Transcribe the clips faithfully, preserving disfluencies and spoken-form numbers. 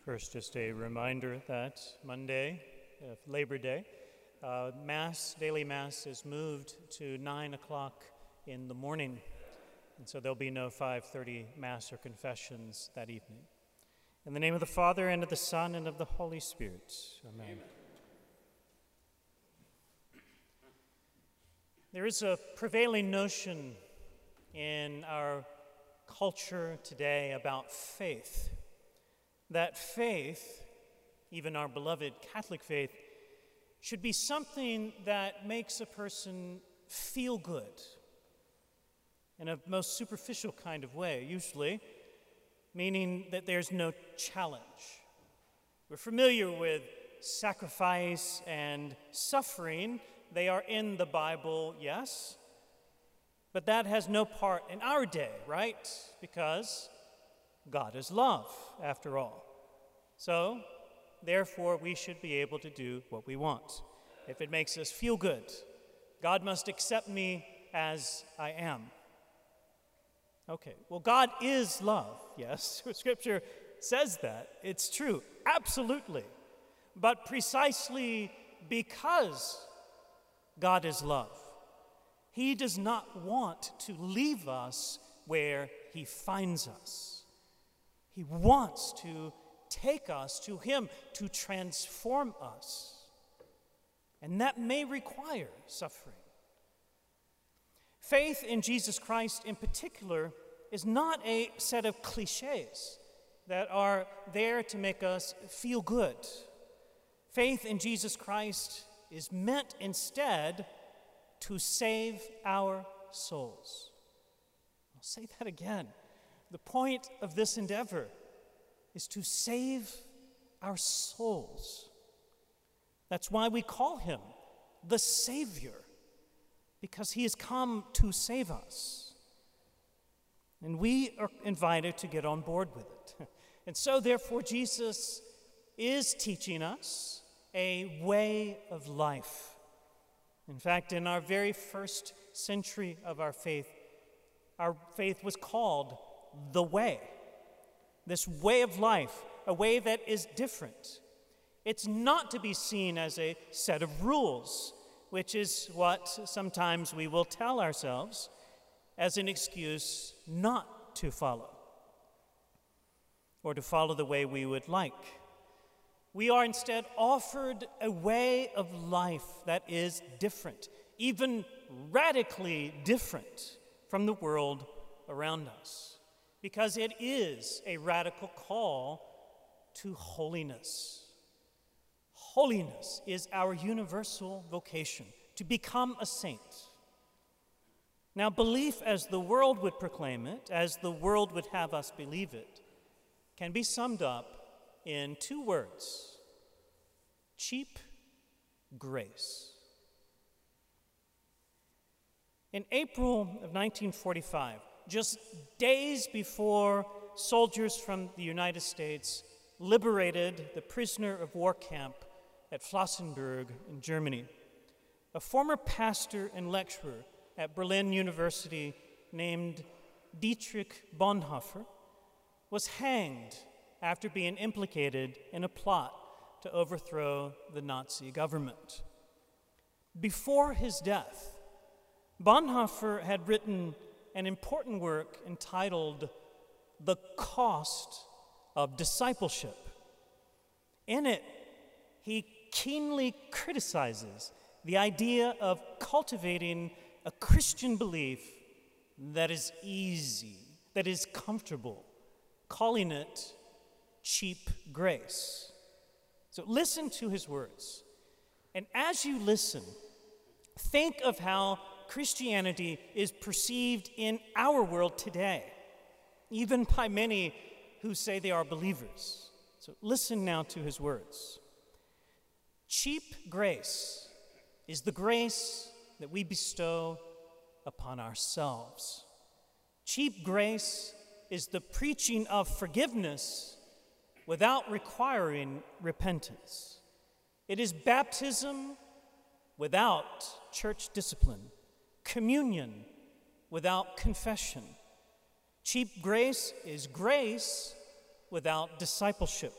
First, just a reminder that Monday, uh, Labor Day, uh, Mass, daily Mass is moved to nine o'clock in the morning. And so there'll be no five thirty Mass or confessions that evening. In the name of the Father, and of the Son, and of the Holy Spirit. Amen. Amen. There is a prevailing notion in our culture today about faith, that faith, even our beloved Catholic faith, should be something that makes a person feel good in a most superficial kind of way, usually, meaning that there's no challenge. We're familiar with sacrifice and suffering. They are in the Bible, yes, but that has no part in our day, right? Because God is love, after all. So, therefore, we should be able to do what we want. If it makes us feel good, God must accept me as I am. Okay, well, God is love, yes. Scripture says that. It's true, absolutely. But precisely because God is love, He does not want to leave us where He finds us. He wants to take us to Him, to transform us. And that may require suffering. Faith in Jesus Christ in particular is not a set of cliches that are there to make us feel good. Faith in Jesus Christ is meant instead to save our souls. I'll say that again. The point of this endeavor is to save our souls. That's why we call Him the Savior, because He has come to save us. And we are invited to get on board with it. And so, therefore, Jesus is teaching us a way of life. In fact, in our very first century of our faith, our faith was called the way. This way of life, a way that is different. It's not to be seen as a set of rules, which is what sometimes we will tell ourselves as an excuse not to follow, or to follow the way we would like. We are instead offered a way of life that is different, even radically different from the world around us, because it is a radical call to holiness. Holiness is our universal vocation, to become a saint. Now, belief as the world would proclaim it, as the world would have us believe it, can be summed up in two words: cheap grace. In April of nineteen forty-five, just days before soldiers from the United States liberated the prisoner of war camp at Flossenbürg in Germany, a former pastor and lecturer at Berlin University named Dietrich Bonhoeffer was hanged after being implicated in a plot to overthrow the Nazi government. Before his death, Bonhoeffer had written an important work entitled The Cost of Discipleship. In it, he keenly criticizes the idea of cultivating a Christian belief that is easy, that is comfortable, calling it cheap grace. So listen to his words. And as you listen, think of how Christianity is perceived in our world today, even by many who say they are believers. So listen now to his words. Cheap grace is the grace that we bestow upon ourselves. Cheap grace is the preaching of forgiveness without requiring repentance. It is baptism without church discipline, communion without confession. Cheap grace is grace without discipleship,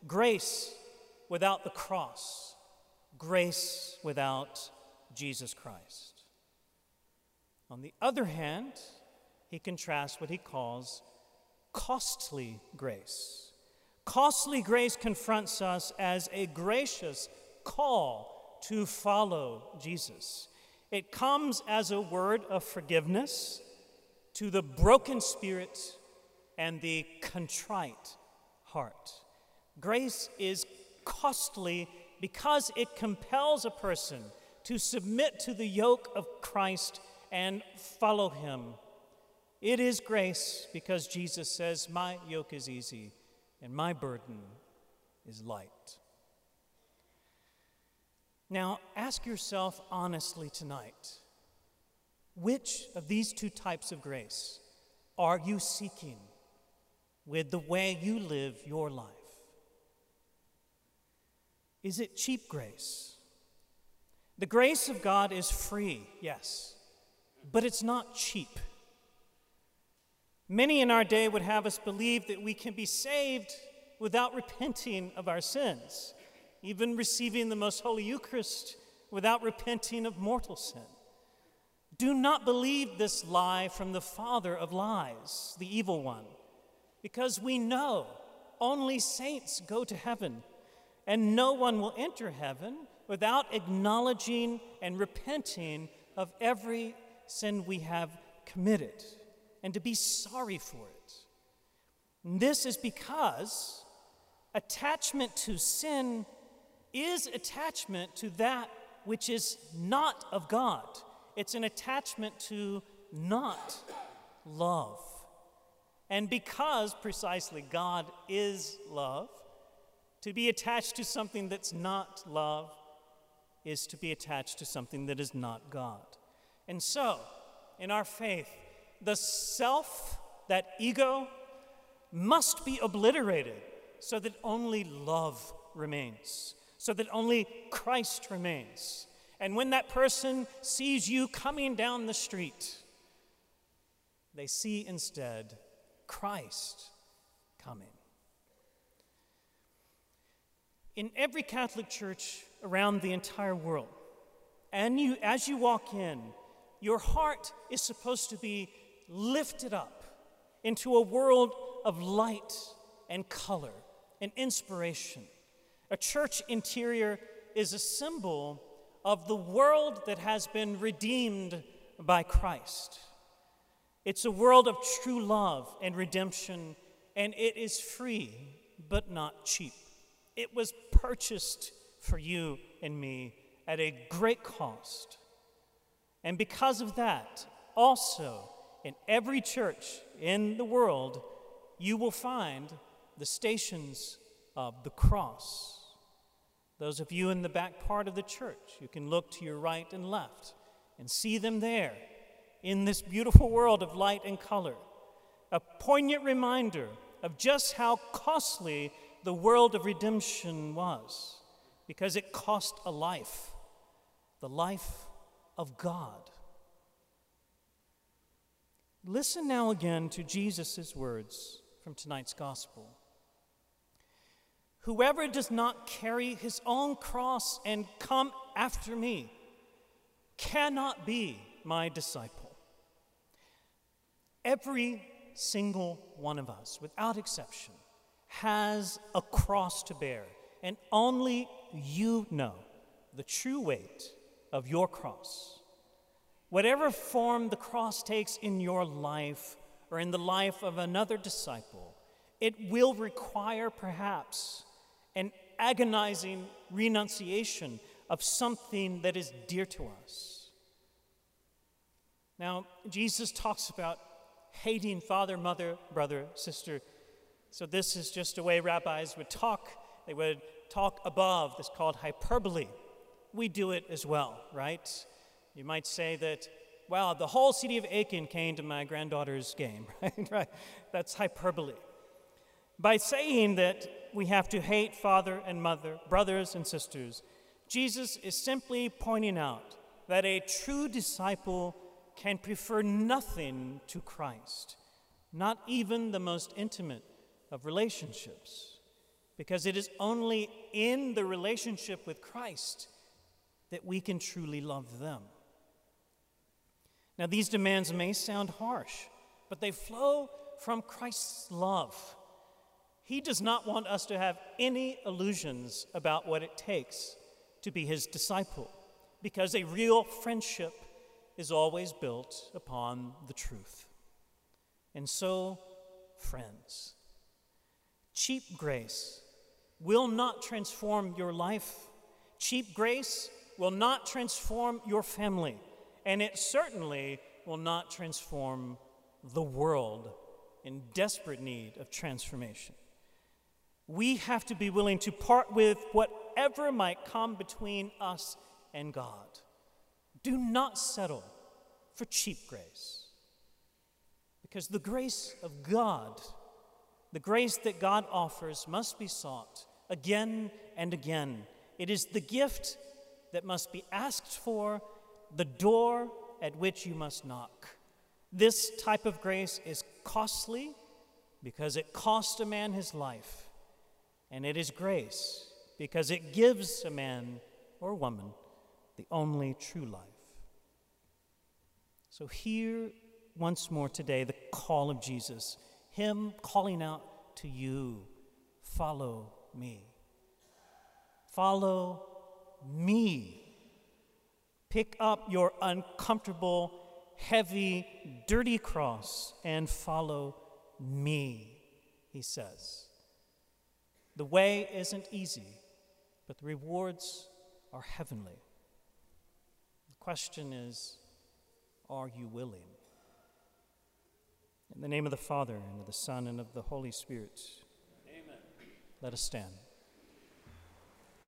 grace without the cross, grace without Jesus Christ. On the other hand, he contrasts what he calls costly grace. Costly grace confronts us as a gracious call to follow Jesus. It comes as a word of forgiveness to the broken spirit and the contrite heart. Grace is costly because it compels a person to submit to the yoke of Christ and follow him. It is grace because Jesus says, "My yoke is easy and my burden is light." Now, ask yourself honestly tonight, which of these two types of grace are you seeking with the way you live your life? Is it cheap grace? The grace of God is free, yes, but it's not cheap. Many in our day would have us believe that we can be saved without repenting of our sins, even receiving the most holy Eucharist without repenting of mortal sin. Do not believe this lie from the father of lies, the evil one, because we know only saints go to heaven, and no one will enter heaven without acknowledging and repenting of every sin we have committed, and to be sorry for it. And this is because attachment to sin is attachment to that which is not of God. It's an attachment to not love. And because precisely God is love, to be attached to something that's not love is to be attached to something that is not God. And so, in our faith, the self, that ego, must be obliterated so that only love remains, so that only Christ remains. And when that person sees you coming down the street, they see instead Christ coming. In every Catholic church around the entire world, and you, as you walk in, your heart is supposed to be lifted up into a world of light and color and inspiration. A church interior is a symbol of the world that has been redeemed by Christ. It's a world of true love and redemption, and it is free, but not cheap. It was purchased for you and me at a great cost. And because of that, also, in every church in the world, you will find the stations of the cross. Those of you in the back part of the church, you can look to your right and left and see them there in this beautiful world of light and color. A poignant reminder of just how costly the world of redemption was, because it cost a life, the life of God. Listen now again to Jesus' words from tonight's gospel. Whoever does not carry his own cross and come after me cannot be my disciple. Every single one of us, without exception, has a cross to bear, and only you know the true weight of your cross. Whatever form the cross takes in your life or in the life of another disciple, it will require perhaps an agonizing renunciation of something that is dear to us. Now, Jesus talks about hating father, mother, brother, sister. So this is just a way rabbis would talk. They would talk above. This is called hyperbole. We do it as well, right? You might say that, wow, the whole city of Aiken came to my granddaughter's game, right? right? That's hyperbole. By saying that we have to hate father and mother, brothers and sisters, Jesus is simply pointing out that a true disciple can prefer nothing to Christ, not even the most intimate of relationships. because it is only in the relationship with Christ that we can truly love them. Now, these demands may sound harsh, but they flow from Christ's love. He does not want us to have any illusions about what it takes to be his disciple, because a real friendship is always built upon the truth. And so, friends, cheap grace will not transform your life. Cheap grace will not transform your family, and it certainly will not transform the world in desperate need of transformation. We have to be willing to part with whatever might come between us and God. Do not settle for cheap grace, because the grace of God, the grace that God offers, must be sought again and again. It is the gift that must be asked for, the door at which you must knock. This type of grace is costly because it cost a man his life, and it is grace because it gives a man or woman the only true life. So hear once more today the call of Jesus, him calling out to you, follow me. Follow me. Pick up your uncomfortable, heavy, dirty cross and follow me, he says. The way isn't easy, but the rewards are heavenly. The question is, are you willing? In the name of the Father, and of the Son, and of the Holy Spirit, amen. Let us stand.